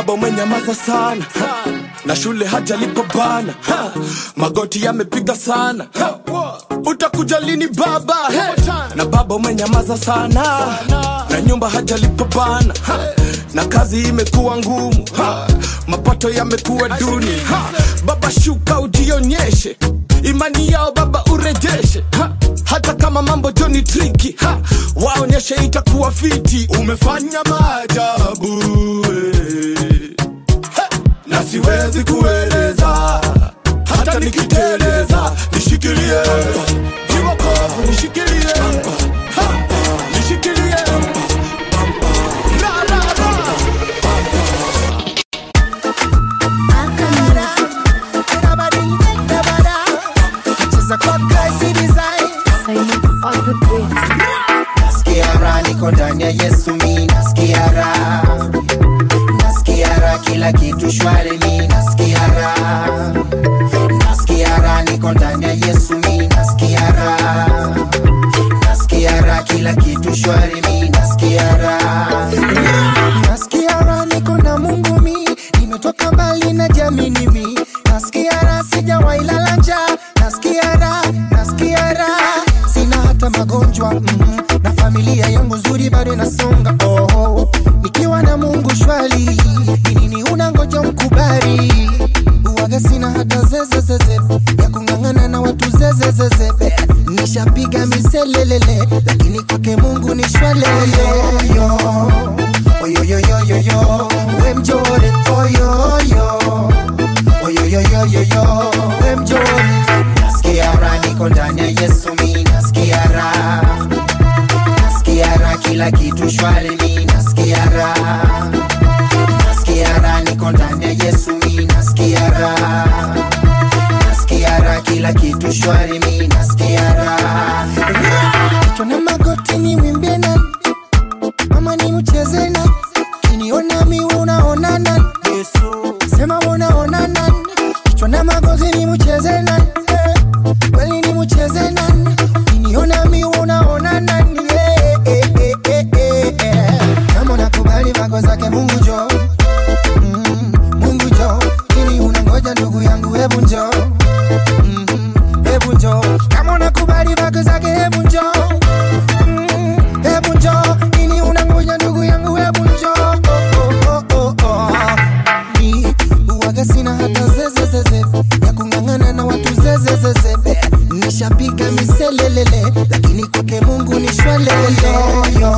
baba umenyamaza sana ha. Na shule hajalipa bana ha. Magoti yamepiga sana ha. Utakuja lini baba hey. Na baba umenyamaza sana na nyumba hajalipa bana ha. Na kazi imekuwa ngumu ha. Mapato yamekuwa duni ha. Baba shuka ujionyeshe, imani yao baba urejeshe ha. Hata kama mambo joni triki ha. Waonyeshe itakuwa fiti. Umefanya maajabu eh. Na siwezi kueleza, hata nikiteleza. Nishikilie jiwako, nishikilie nishikilie la la la. Nasikia raha niko ndani ya Yesu mi nasikia raha. Nasikia raha kila kitu shwari mi nasikia raha. Nasikia raha niko ndani ya Yesu mi nasikia raha. Nasikia raha kila kitu shwari mi nasikia raha. Nasikia raha niko na Mungu mi, nimetoka mbali na jamini mi. Nasikia raha sijawahi lala njaa. Nasikia raha, nasikia raha, sina hata magonjwa mm. Na familia yangu nzuri bado inasonga oh, oh. Nikiwa na Mungu shwali, nini unangoja mkubali. Uwaga sina hata zezezeze ya kungangana na watu zezezeze. Nishapiga miselelele, lakini kwake Mungu ni shwale. Oyo oyo yo yo yo yo, we mjore oyo yo oyo yo yo yo yo, we mjore. Nasikia raha niko ndani ya Yesu mi nasikia raha. Nasikia raha kila kitu shwari mi nasikia raha. Nasikia raha niko ndani ya Yesu mi nasikia raha. Nasikia raha kila kitu shwari mi nasikia raha. Kichwa na magoti ni wimbie nani, mama ni mcheze nani. Kiniona mi unaona nani, Yesu sema unaona nani. Kichwa na magoti ni mcheze nani, kweli ni mcheze nani. Kiniona mi unaona nani, eh, eh, eh, eh, eh, eh. Kama unakubali makosa zake Mungu jo mm, Mungu jo. Nini unangoja ndugu yangu, hebu njoo mm, hebu njoo. Kama unakubali makosa zake hebu njoo mm, hebu njoo. Nini unangoja ndugu yangu, hebu njoo oh, oh, oh, oh, oh. Ni uwaga sina hata zezezeze ya kungangana na watu zezezeze. Nishapiga miselelele, lakini kwake Mungu ni shwale. Oyo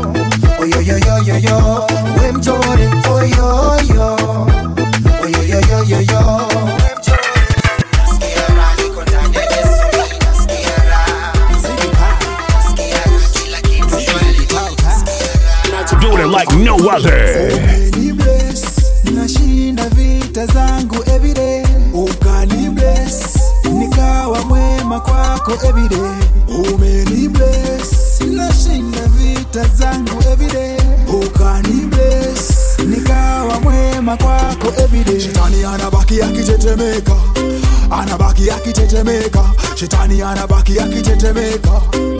oyo yo yo yo yo, we mjore oyo yo oyo yo yo yo yo, we mjore. Nasikia raha niko ndani ya Yesu mi nasikia raha. Nasikia raha kila kitu shwari. Doing it like no other. Ukani bless, nashinda vita zangu everyday. Ukani bless, nikawa mwema kwako everyday. Umeni bless, nashinda vita zangu everyday. Ukani bless, nikawa mwema kwako everyday. Shetani anabaki akitetemeka, anabaki akitetemeka. Shetani anabaki akitetemeka.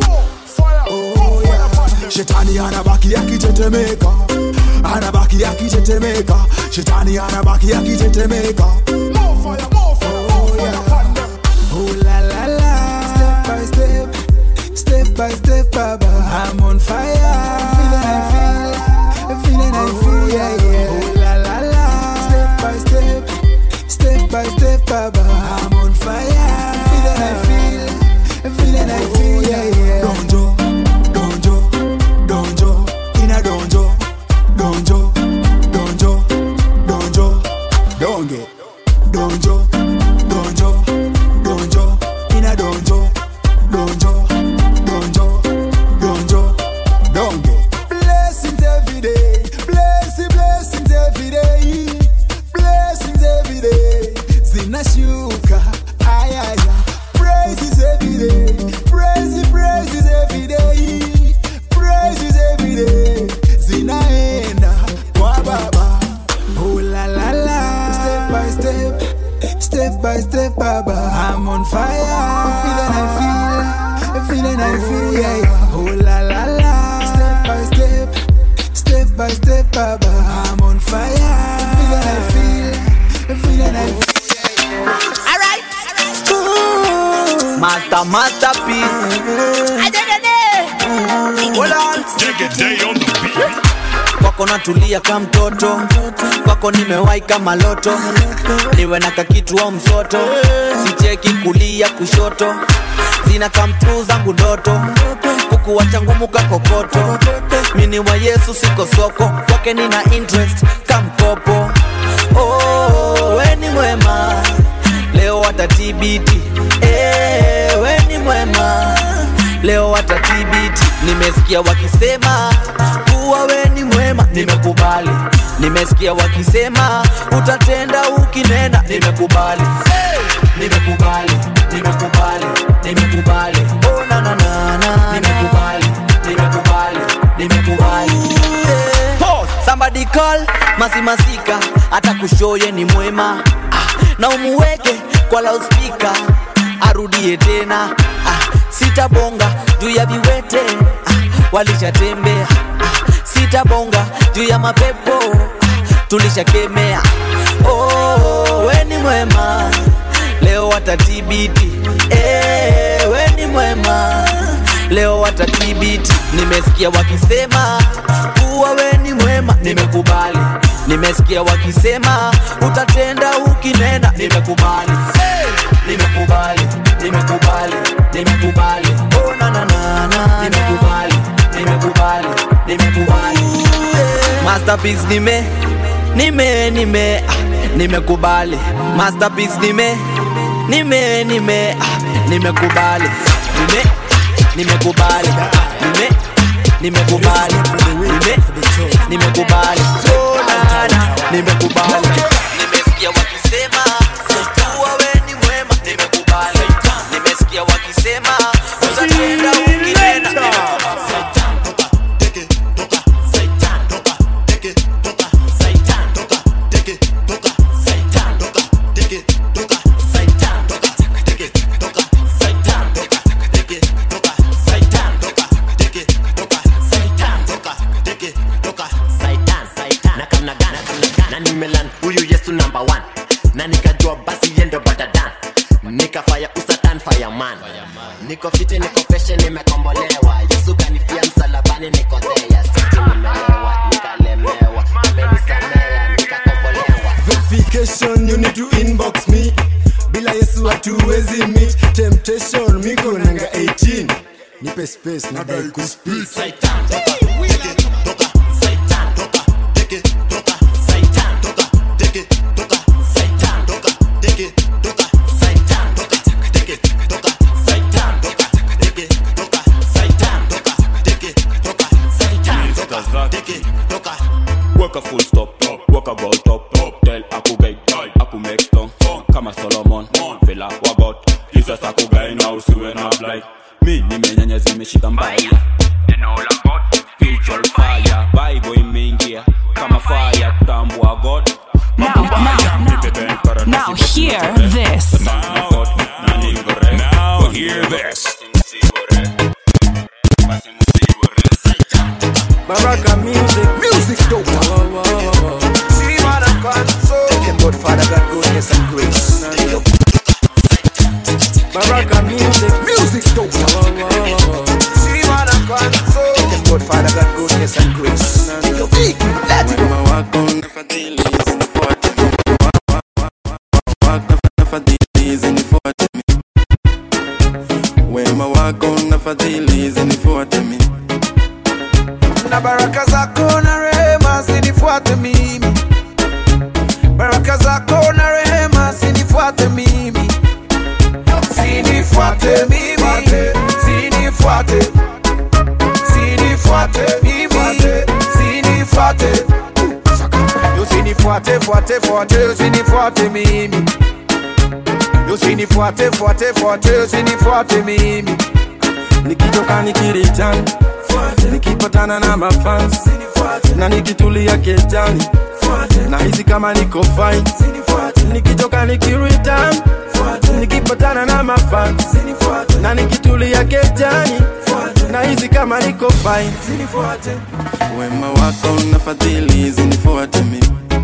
Oh yeah. Shetani anabaki akitetemeka, anabaki akitetemeka. Shetani anabaki akitetemeka. More fire, more fire, more fire upon them. Oh la la la, step by step, step by step, Baba, I'm on fire. Feeling I feel, feeling I feel, yeah yeah. Oh la la la, step by step, step by step, Baba, I'm on fire. Feeling I feel, feeling I feel, yeah yeah. Donjo, donjo, donjo, ina donjo, donjo, donjo, donjo, donge, donjo, donjo, donjo, ina donjo, donjo, donjo, donjo, donge. Blessings every day, blessing, blessings every day, blessings every day. Zinashuka, ayaya. Praises every day, praises, praises every day, praises every day. Zinaenda kwa Baba. Oh la la la, step by step, step by step, Baba, I'm on fire. I'm feeling I feel, feeling I feel, yeah yeah. Oh la la la, step by step, step by step, Baba. I'm on fire. Feel that I feel, feel that I feel. Alright. Master, masterpiece. I did it. Hold on. Take a day on the beat. Kwako natulia kama mtoto, kwako nimewai kama loto, niwe na kakitu au msoto, sicheki kulia kushoto, zina come true zangu ndoto, kukuwacha ngumu kakokoto, mini wa Yesu siko soko, kwake nina interest kama mkopo. Oh, we ni mwema, leo watatibiti, eh, we ni mwema, leo watatibiti, nimesikia wakisema kuwa we ni mwema, nimekubali. Nimesikia wakisema utatenda ukinena, nimekubali. Hey! Nimekubali, nimekubali, nimekubali. Oh na na na na, nimekubali, nimekubali, nimekubali. Hey! Pause, somebody call Masi Masika, hata kushoye ni mwema. Ah, na umuweke kwa loudspeaker, arudie tena. Ah, sitabonga juu ya viwete, ah, walishatembea. Sitabonga juu ya mapepo, tulishakemea. Oh, we ni mwema, leo watatibiti. Eh, we ni mwema, leo watatibiti. Nimesikia wakisema kuwa we ni mwema, nimekubali. Nimesikia wakisema utatenda ukinena, nimekubali. Hey! Nimekubali, nimekubali, nimekubali. Oh na na na na, nimekubali, nimekubali, nimekubali. Masterpiece nime, nime, nime, nimekubali. Masterpiece nime, nime, nime, nimekubali. Nime, nimekubali. Nime, nimekubali. Nime, nimekubali. Oh na na, nimekubali. Nimesikia wakisema kuwa we ni mwema, nimekubali. Nimesikia wakisema utatenda ukinena, nimekubali. Niko fiti, niko fresh, nimekombolewa. Yesu kanifia msalabani, niko there. Sisi nimelewa, nikalemewa. Amenisamea, nikakombolewa. Verification, you need to inbox me. Bila Yesu hatuwezi meet. Temptation, miko nanga eighteen. Nipe space, nadai kuspeak. Satan, toka, take it, toka. Satan, toka, take it, toka. Satan, toka, take it, toka. Satan, toka, take it, toka. Satan, toka, take it, toka. Satan, toka, take it, toka. Satan, toka, take it, toka. Satan, toka, take it, toka. Work a full stop, work a go top, tell aku gay, aku make stone, kama Solomon, vela wagot, Jesus aku gay na usiwe na blight. Mi nimenyanya zimeshika mbaya, nenola God, spiritual fire, Bible imeingia kama fire, kutambua God. Now, now, now hear this. Now hear this. Baraka music, music doctor. See what I'm console. Thank him, God, Father, God, goodness and grace. Baraka music, music doctor. See what I'm console. Thank him, God, Father, God, goodness and grace. Big, let's go. Wema wako na fadhili zinifuate mimi, na baraka zako na rehema zinifuate mimi. Baraka zako na rehema zinifuate mimi. Zinifuate mimi, zinifuate, zinifuate mimi, zinifuate. Yo zinifuate, fuate, fuate, zinifuate mimi. Yo zinifuate, fuate, fuate, zinifuate mimi. nikitoka nikiritan, nikipatana na mafans, na nikitulia kejani, na hizi kama niko fine, nikitoka nikireturn, nikipatana na mafans, na nikitulia kejani, na hizi kama niko fine. Wema wako na fadhili zinifuate mimi,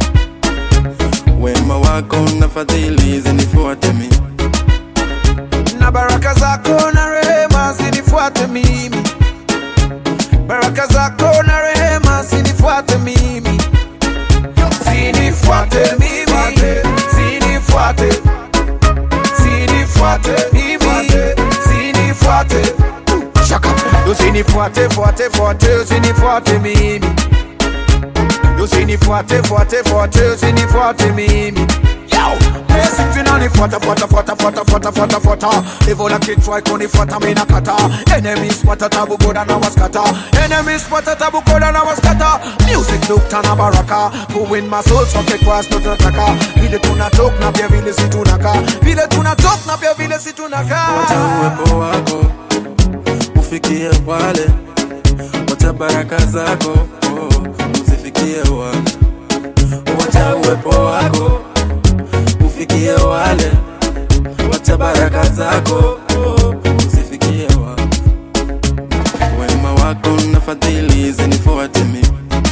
wema wako na fadhili zinifuate mimi, na baraka zako na rehema zinifuate mimi, baraka zako na rehema zinifuate mimi, zinifuate mimi, zinifuate, zinifuate mimi, zinifuate, shaka, zinifuate, fuate, fuate, zinifuate mimi, zinifuate, fuate, fuate, zinifuate mimi. Basic finani fata fata fata fata fata fata fata. Evola kid try kuni fata mina kata. Enemies fata tabu goda na waskata. Enemies fata tabu goda na waskata. Music look tana baraka. Who win my soul so ke cross to taka. Vile tunatok na pia vile situnaka. Vile tunatok na pia vile situnaka. Wacha uwepo wako ufikie wale, wacha baraka zako oh, usifikie wale. Wacha uwepo wako ufikie wale, wacha baraka zako oh, usifikie wale. Wema wako na fadhili zinifuate mimi,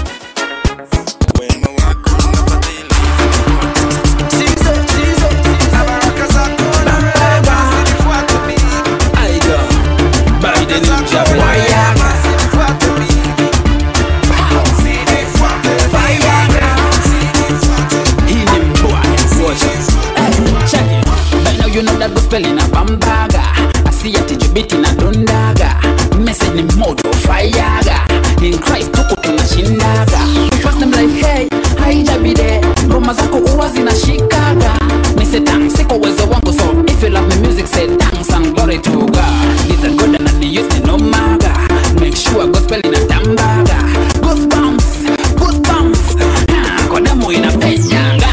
wema wako na fadhili zinifuate mimi, na baraka zako na rehema zinifuate mimi. I go by the name of Wayaga, zinifuate mimi, zinifuate Wayaga, zinifuate. hii ni mbwa check it. But now you know that gospel in a bambaga. I see a tijubiti na dundaga. Message ni moto fayaga. In Christ tuko tunashindaga. First them like hey, haijabide. Ngoma zako uwa zinashikaga. Me say thanks, siko uwezo wangu. So if you love me music, say thanks and glory to God. He's a God and he used to no maga. Make sure gospel in a tambaga. Goosebumps, goosebumps. Ah, kwa damu inapenyaga.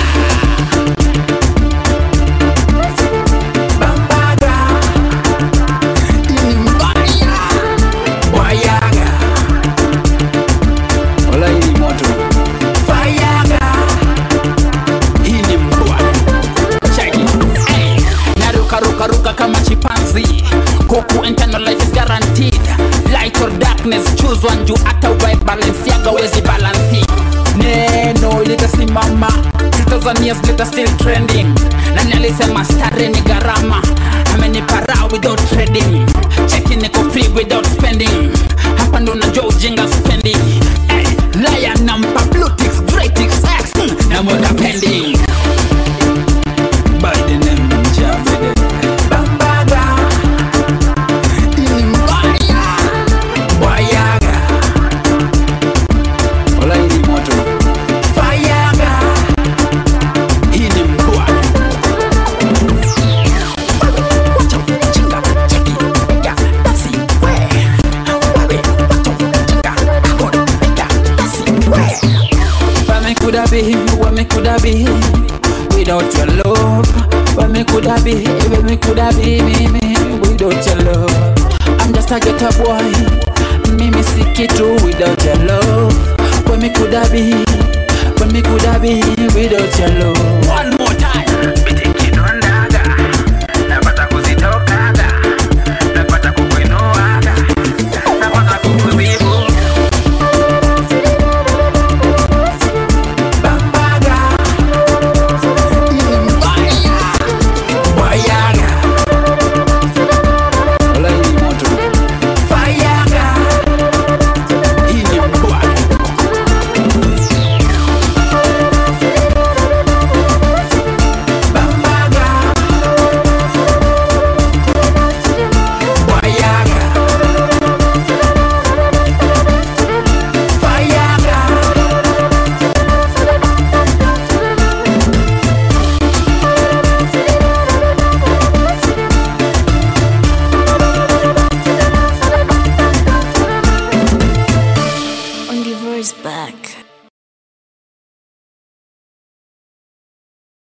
Ruka kama chipanzi, kuku internal life is guaranteed. Light or darkness, choose one. Juu ata uvae balance yaga wezi balansi. Neno litasimama, two thousand years later still trending. Nani alisema stare ni gharama? Amenipa raha without trading. Checking niko free without spending. Hapa ndo najua ujinga spending. Hey, lion nampa blue ticks, grey ticks, X na moda pending. By the name Javede where me coulda be without your love? Where me coulda be, where me coulda be, me, me, without your love? I'm just a ghetto boy, me me sick it too without your love. Where me coulda be, where me coulda be without your love? One more time.